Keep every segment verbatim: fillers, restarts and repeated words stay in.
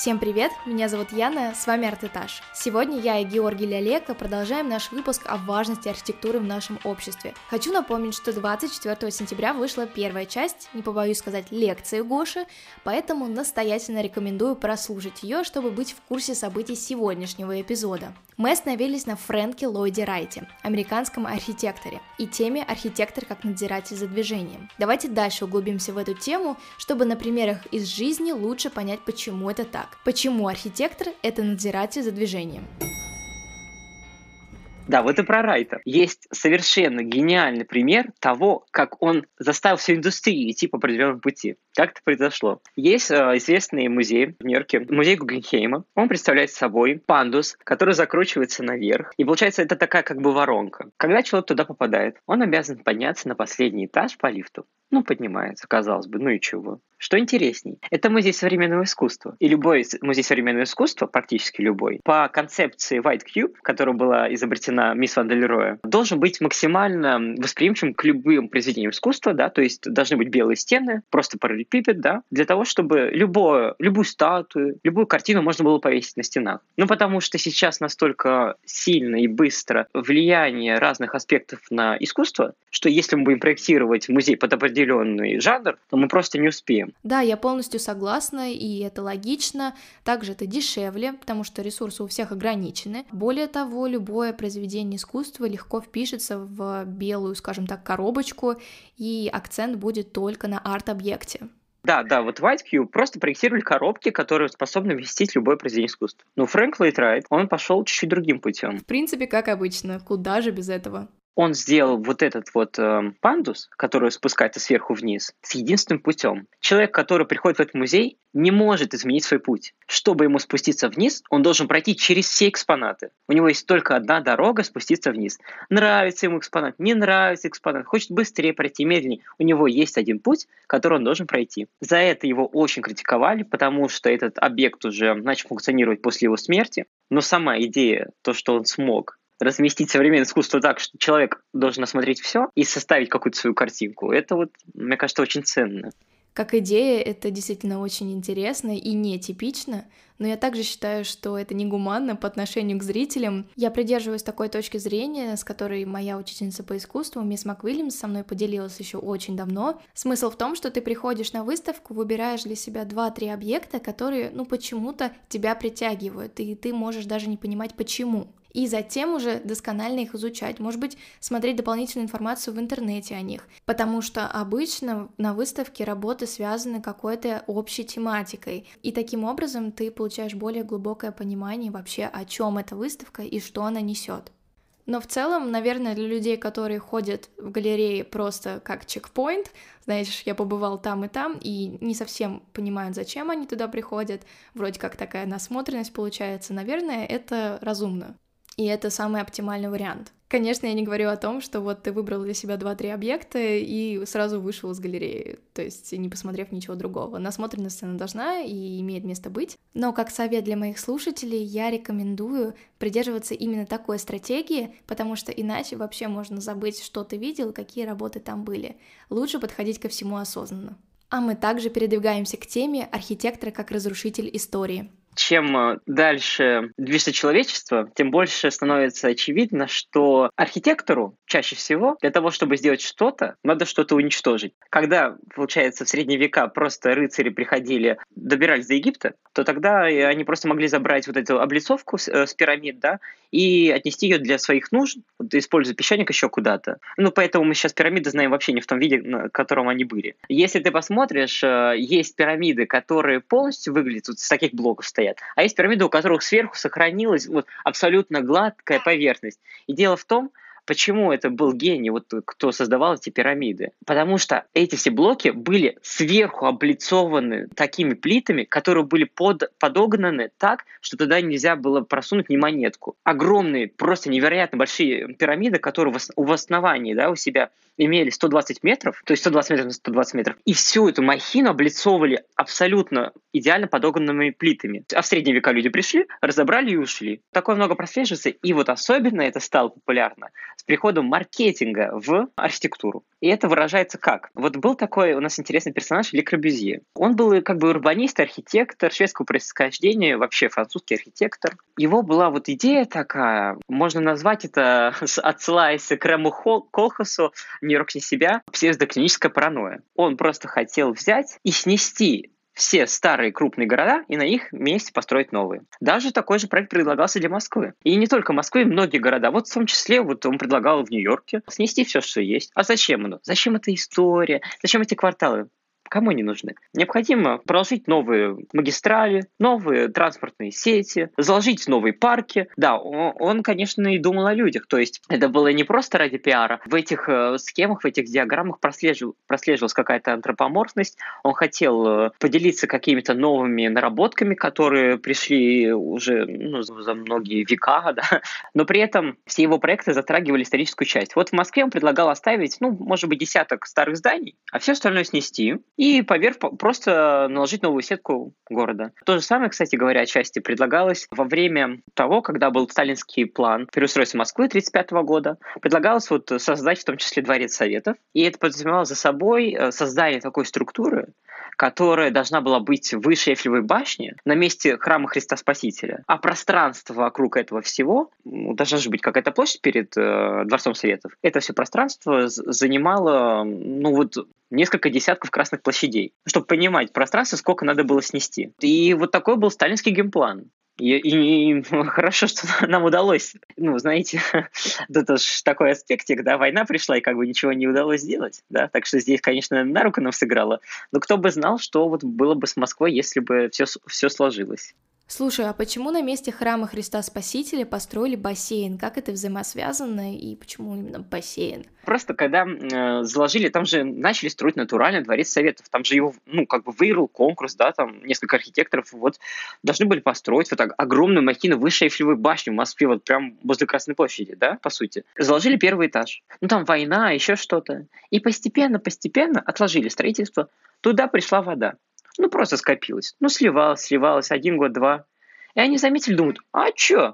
Всем привет, меня зовут Яна, с вами Арт-Этаж. Сегодня я и Георгий Лялека продолжаем наш выпуск о важности архитектуры в нашем обществе. Хочу напомнить, что двадцать четвёртого сентября вышла первая часть, не побоюсь сказать, лекции Гоши, поэтому настоятельно рекомендую прослушать ее, чтобы быть в курсе событий сегодняшнего эпизода. Мы остановились на Фрэнке Ллойде Райте, американском архитекторе, и теме «Архитектор как надзиратель за движением». Давайте дальше углубимся в эту тему, чтобы на примерах из жизни лучше понять, почему это так. Почему архитектор – это надзиратель за движением? Да, вот и про Райта. Есть совершенно гениальный пример того, как он заставил всю индустрию идти по определенному пути. Как это произошло? Есть э, известный музей в Нью-Йорке, музей Гугенхейма. Он представляет собой пандус, который закручивается наверх. И получается, это такая как бы воронка. Когда человек туда попадает, он обязан подняться на последний этаж по лифту. Ну, поднимается, казалось бы, ну и чего. Что интересней, это музей современного искусства. И любой музей современного искусства, практически любой, по концепции White Cube, которая была изобретена мисс Ван дель Роя, должен быть максимально восприимчивым к любым произведениям искусства, да, то есть должны быть белые стены, просто параллелепипед, да, для того, чтобы любое, любую статую, любую картину можно было повесить на стенах. Ну, потому что сейчас настолько сильно и быстро влияние разных аспектов на искусство, что если мы будем проектировать музей под определенный жанр, то мы просто не успеем. Да, я полностью согласна, и это логично. Также это дешевле, потому что ресурсы у всех ограничены. Более того, любое произведение искусства легко впишется в белую, скажем так, коробочку, и акцент будет только на арт-объекте. Да, да, вот White Cube просто проектировали коробки, которые способны вместить любое произведение искусства. Но Фрэнк Ллойд Райт, он пошел чуть-чуть другим путем. В принципе, как обычно, куда же без этого? Он сделал вот этот вот э, пандус, который спускается сверху вниз, с единственным путем. Человек, который приходит в этот музей, не может изменить свой путь. Чтобы ему спуститься вниз, он должен пройти через все экспонаты. У него есть только одна дорога спуститься вниз. Нравится ему экспонат, не нравится экспонат, хочет быстрее пройти, медленнее. У него есть один путь, который он должен пройти. За это его очень критиковали, потому что этот объект уже начал функционировать после его смерти. Но сама идея, то, что он смог разместить современное искусство так, что человек должен осмотреть все и составить какую-то свою картинку, это вот, мне кажется, очень ценно. Как идея, это действительно очень интересно и нетипично, но я также считаю, что это негуманно по отношению к зрителям. Я придерживаюсь такой точки зрения, с которой моя учительница по искусству, мисс МакВильямс, со мной поделилась еще очень давно. Смысл в том, что ты приходишь на выставку, выбираешь для себя два-три объекта, которые, ну, почему-то тебя притягивают, и ты можешь даже не понимать, почему. И затем уже досконально их изучать, может быть, смотреть дополнительную информацию в интернете о них, потому что обычно на выставке работы связаны какой-то общей тематикой, и таким образом ты получаешь более глубокое понимание вообще, о чем эта выставка и что она несет. Но в целом, наверное, для людей, которые ходят в галереи просто как чекпоинт, знаешь, я побывал там и там, и не совсем понимают, зачем они туда приходят, вроде как такая насмотренность получается, наверное, это разумно. И это самый оптимальный вариант. Конечно, я не говорю о том, что вот ты выбрал для себя два-три объекта и сразу вышел из галереи, то есть не посмотрев ничего другого. Насмотренность она должна и имеет место быть. Но как совет для моих слушателей я рекомендую придерживаться именно такой стратегии, потому что иначе вообще можно забыть, что ты видел, какие работы там были. Лучше подходить ко всему осознанно. А мы также передвигаемся к теме архитектора как разрушитель истории. Чем дальше движется человечество, тем больше становится очевидно, что архитектору чаще всего для того, чтобы сделать что-то, надо что-то уничтожить. Когда, получается, в средние века просто рыцари приходили, добирались до Египта, то тогда они просто могли забрать вот эту облицовку с, с пирамид, да, и отнести ее для своих нужд, вот, используя песчаник еще куда-то. Ну, поэтому мы сейчас пирамиды знаем вообще не в том виде, в котором они были. Если ты посмотришь, есть пирамиды, которые полностью выглядят вот с таких блоков стоят, а есть пирамиды, у которых сверху сохранилась вот абсолютно гладкая поверхность. И дело в том, почему это был гений, вот кто создавал эти пирамиды. Потому что эти все блоки были сверху облицованы такими плитами, которые были под, подогнаны так, что туда нельзя было просунуть ни монетку. Огромные, просто невероятно большие пирамиды, которые в основании, да, у себя имели сто двадцать метров, то есть сто двадцать метров на сто двадцать метров, и всю эту махину облицовывали абсолютно идеально подогнанными плитами. А в средние века люди пришли, разобрали и ушли. Такое много прослеживается, и вот особенно это стало популярно с приходом маркетинга в архитектуру. И это выражается как? Вот был такой у нас интересный персонаж Ле Корбюзье. Он был как бы урбанист, архитектор, шведского происхождения, вообще французский архитектор. Его была вот идея такая, можно назвать это, отсылаясь к Рему Колхасу, «Нью-Йорк не себя», псевдоклиническая паранойя. Он просто хотел взять и снести все старые крупные города и на их месте построить новые. Даже такой же проект предлагался для Москвы. И не только Москвы, многие города. Вот в том числе вот он предлагал в Нью-Йорке снести все, что есть. А зачем оно? Зачем эта история? Зачем эти кварталы? Кому они нужны? Необходимо проложить новые магистрали, новые транспортные сети, заложить новые парки. Да, он, он, конечно, и думал о людях. То есть это было не просто ради пиара. В этих э, схемах, в этих диаграммах прослежив, прослеживалась какая-то антропоморфность. Он хотел э, поделиться какими-то новыми наработками, которые пришли уже ну, за многие века. Да? Но при этом все его проекты затрагивали историческую часть. Вот в Москве он предлагал оставить, ну, может быть, десяток старых зданий, а все остальное снести и поверх просто наложить новую сетку города. То же самое, кстати говоря, отчасти предлагалось во время того, когда был сталинский план переустройства Москвы тысяча девятьсот тридцать пятого года. Предлагалось вот создать в том числе дворец Советов. И это подразумевало за собой создание такой структуры, которая должна была быть выше Эйфелевой башни на месте храма Христа Спасителя. А пространство вокруг этого всего, должна же быть какая-то площадь перед э, Дворцом Советов, это все пространство занимало, ну вот, несколько десятков красных площадей, чтобы понимать пространство, сколько надо было снести. И вот такой был сталинский генплан. И, и, и хорошо, что нам удалось, ну, знаете, это же такой аспектик, да, война пришла, и как бы ничего не удалось сделать, да, так что здесь, конечно, на руку нам сыграло, но кто бы знал, что вот было бы с Москвой, если бы все, все сложилось. Слушай, а почему на месте храма Христа Спасителя построили бассейн? Как это взаимосвязано и почему именно бассейн? Просто когда э, заложили, там же начали строить натурально Дворец Советов, там же его, ну, как бы выиграл конкурс, да, там несколько архитекторов, вот, должны были построить вот так огромную махину выше Эйфелевой башни в Москве, вот прям возле Красной площади, да, по сути. Заложили первый этаж. Ну, там война, еще что-то. И постепенно-постепенно отложили строительство. Туда пришла вода. Ну, просто скопилось. Ну, сливалось, сливалось, один год, два. И они заметили, думают, а чё?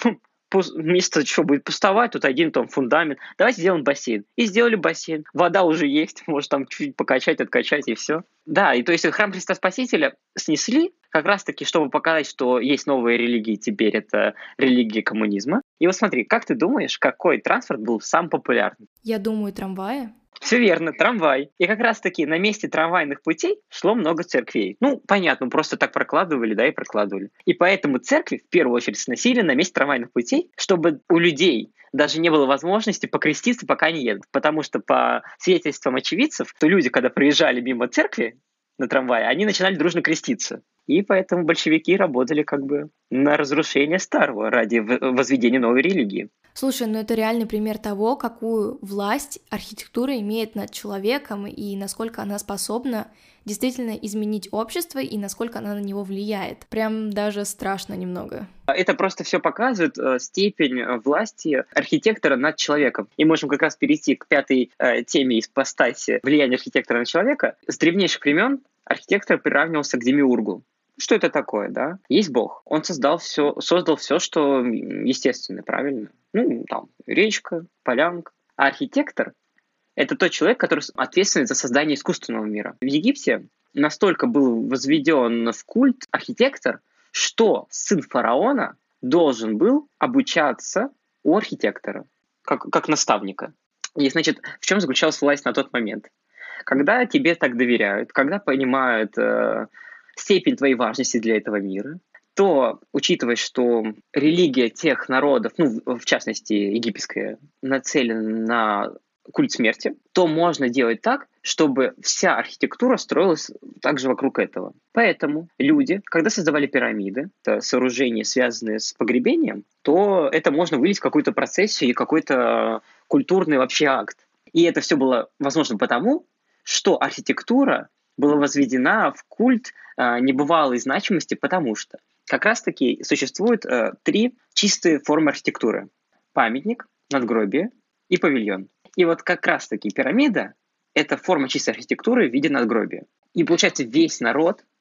Место что будет пустовать, тут один там фундамент. Давайте сделаем бассейн. И сделали бассейн. Вода уже есть, может там чуть покачать, откачать и все. Да, и то есть храм Христа Спасителя снесли, как раз таки, чтобы показать, что есть новые религии, теперь это религия коммунизма. И вот смотри, как ты думаешь, какой транспорт был самый популярный? Я думаю, трамваи. Все верно, трамвай. И как раз-таки на месте трамвайных путей шло много церквей. Ну, понятно, просто так прокладывали, да, и прокладывали. И поэтому церкви в первую очередь сносили на месте трамвайных путей, чтобы у людей даже не было возможности покреститься, пока не едут. Потому что по свидетельствам очевидцев, то люди, когда проезжали мимо церкви на трамвае, они начинали дружно креститься. И поэтому большевики работали как бы на разрушение старого ради возведения новой религии. Слушай, ну это реальный пример того, какую власть архитектура имеет над человеком и насколько она способна действительно изменить общество и насколько она на него влияет. Прям даже страшно немного. Это просто все показывает э, степень власти архитектора над человеком. И можем как раз перейти к пятой э, теме ипостаси влияния архитектора на человека. С древнейших времен архитектор приравнивался к демиургу. Что это такое, да? Есть Бог. Он создал все, создал все, что естественно, правильно? Ну, там, речка, полянка. А архитектор — это тот человек, который ответственен за создание искусственного мира. В Египте настолько был возведен в культ архитектор, что сын фараона должен был обучаться у архитектора, как, как наставника. И, значит, в чем заключалась власть на тот момент? Когда тебе так доверяют, когда понимают э, степень твоей важности для этого мира, то, учитывая, что религия тех народов, ну, в частности, египетская, нацелена на культ смерти, то можно делать так, чтобы вся архитектура строилась также вокруг этого. Поэтому люди, когда создавали пирамиды, сооружения, связанные с погребением, то это можно вылить в какую-то процессию и какой-то культурный вообще акт. И это все было возможно потому, что архитектура была возведена в культ э, небывалой значимости, потому что как раз-таки существует э, три чистые формы архитектуры. Памятник, надгробие и павильон. И вот как раз-таки пирамида — это форма чистой архитектуры в виде надгробия. И получается, весь народ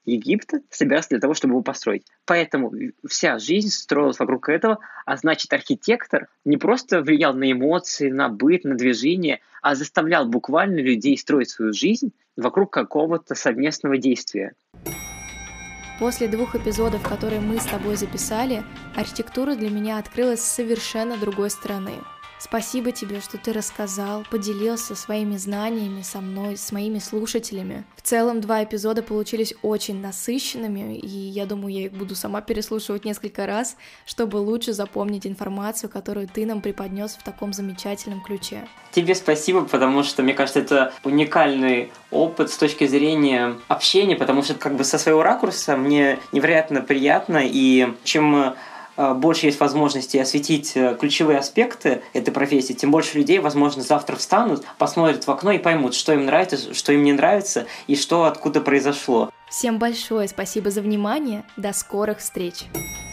Египта, собирался для того, чтобы его построить. Поэтому вся жизнь строилась вокруг этого, а значит, архитектор не просто влиял на эмоции, на быт, на движение, а заставлял буквально людей строить свою жизнь вокруг какого-то совместного действия. После двух эпизодов, которые мы с тобой записали, архитектура для меня открылась с совершенно другой стороны. Спасибо тебе, что ты рассказал, поделился своими знаниями со мной, с моими слушателями. В целом, два эпизода получились очень насыщенными, и я думаю, я их буду сама переслушивать несколько раз, чтобы лучше запомнить информацию, которую ты нам преподнес в таком замечательном ключе. Тебе спасибо, потому что, мне кажется, это уникальный опыт с точки зрения общения, потому что как бы со своего ракурса мне невероятно приятно, и чем больше есть возможности осветить ключевые аспекты этой профессии, тем больше людей, возможно, завтра встанут, посмотрят в окно и поймут, что им нравится, что им не нравится и что откуда произошло. Всем большое спасибо за внимание. До скорых встреч!